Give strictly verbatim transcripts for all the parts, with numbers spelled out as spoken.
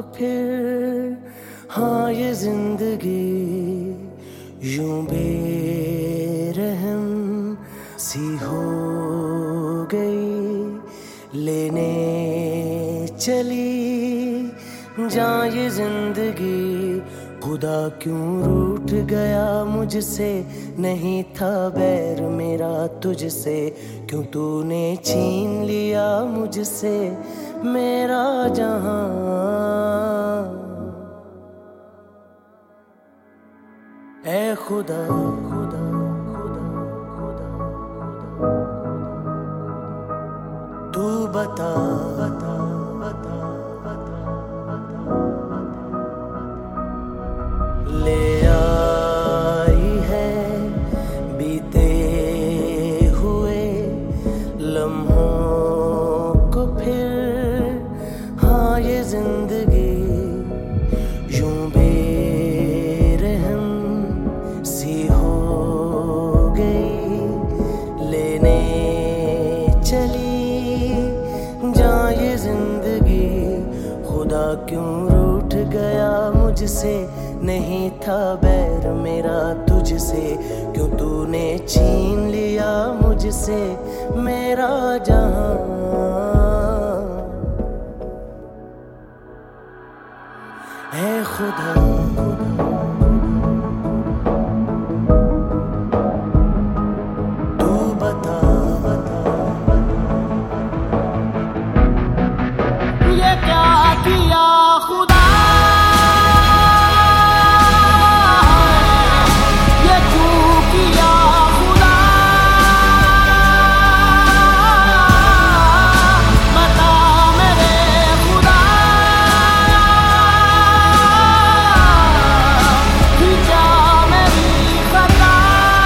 फिर हाँ ये जिंदगी यूं बेरहम सी हो गई, लेने चली जान ये जिंदगी। खुदा क्यों रूठ गया मुझसे, नहीं था बैर मेरा तुझसे, क्यों तूने छीन लिया मुझसे मेरा जहां। ऐ खुदा खुदा खुदा खुदा तू बता बता बता बता ले आई है बीते हुए लम्हों को फिर हाँ ये जिंदगी यूं बेरहम सी हो गई, लेने चली जान ये जिंदगी। खुदा क्यों रूठ गया मुझसे, नहीं था बैर मेरा तुझसे, क्यों तूने छीन लिया मुझसे मेरा जहां। ऐ खुदा तू बता बता ये क्या किया खुदा, ये क्यों किया खुदा, बता मेरे खुदा, कि क्या मेरी खता।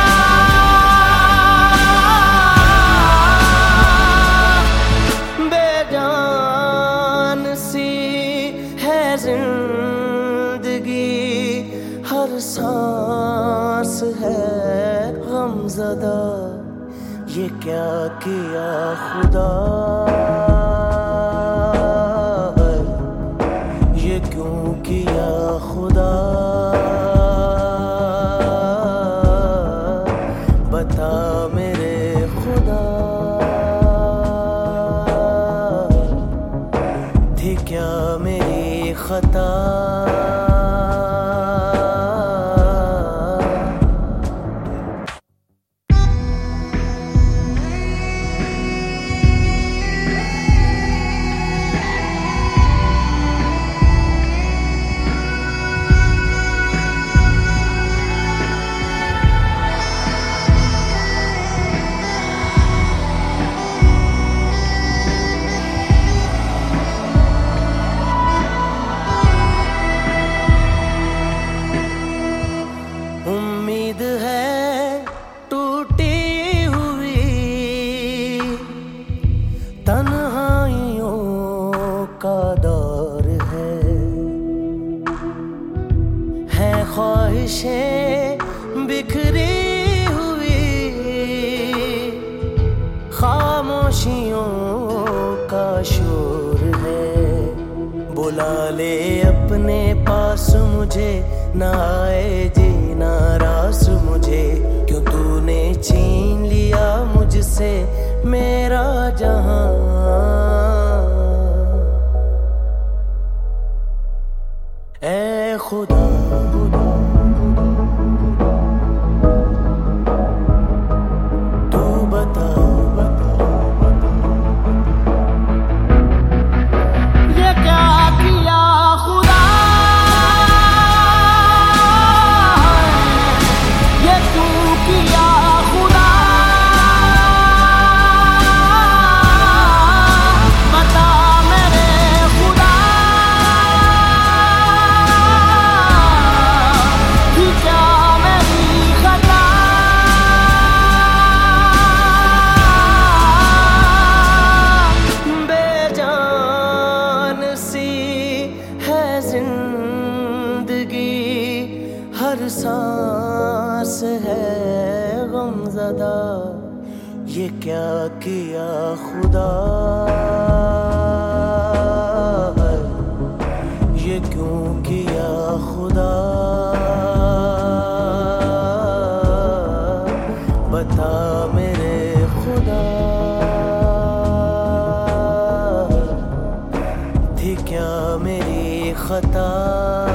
बेजान सी है जिंदगी, हर सांस है गमज़दा, ये क्या किया खुदा, ये क्यों किया खुदा, बता मेरे खुदा, थी क्या मेरी खता। उम्मीद है टूटी हुई, तन्हाइयों का दौर है, है ख्वाहिशें बिखरी हुई, खामोशियों का शोर है। बुला ले अपने पास मुझे, ना आए जीना रास मुझे, क्यों तूने छीन लिया मुझसे मेरा जहां। ऐ खुदा खुदा तू बता बता ये क्या किया खुदा, ये क्यों किया खुदा, बता मेरे खुदा, कि क्या मेरी खता। बेजान सी है जिंदगी, हर सांस है गमज़दा, ये क्या किया खुदा, ये मेरे खुदा, थी क्या मेरी खता।